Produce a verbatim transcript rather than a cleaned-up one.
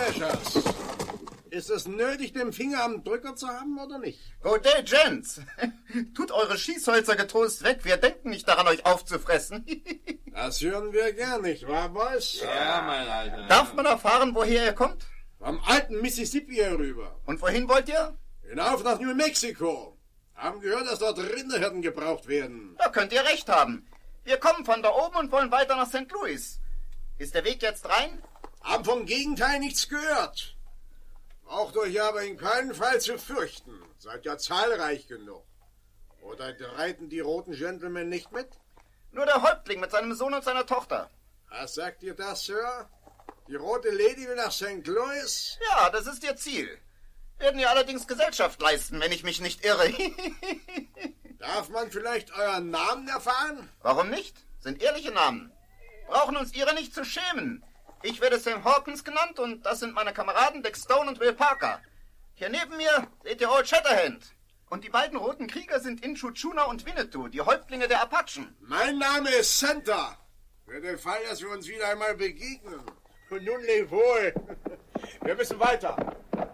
Smashers. Ist es nötig, den Finger am Drücker zu haben oder nicht? Good day, Gents. Tut eure Schießholzer getrost weg. Wir denken nicht daran, euch aufzufressen. Das hören wir gern, nicht wahr, Boys? Ja, mein Alter. Darf man erfahren, woher ihr kommt? Vom alten Mississippi herüber. Und wohin wollt ihr? Hinauf nach New Mexico. Haben gehört, dass dort Rinderhirten gebraucht werden. Da könnt ihr recht haben. Wir kommen von da oben und wollen weiter nach Sankt Louis. Ist der Weg jetzt rein? Haben vom Gegenteil nichts gehört. Braucht euch aber in keinen Fall zu fürchten. Seid ja zahlreich genug. Oder reiten die roten Gentlemen nicht mit? Nur der Häuptling mit seinem Sohn und seiner Tochter. Was sagt ihr das, Sir? Die rote Lady will nach Sankt Louis? Ja, das ist ihr Ziel. Werden ihr allerdings Gesellschaft leisten, wenn ich mich nicht irre. Darf man vielleicht euren Namen erfahren? Warum nicht? Sind ehrliche Namen. Brauchen uns ihre nicht zu schämen. Ich werde Sam Hawkins genannt und das sind meine Kameraden Dick Stone und Will Parker. Hier neben mir seht ihr Old Shatterhand. Und die beiden roten Krieger sind Inchu Tschuna und Winnetou, die Häuptlinge der Apachen. Mein Name ist Santa. Für den Fall, dass wir uns wieder einmal begegnen. Und nun leb wohl. Wir müssen weiter.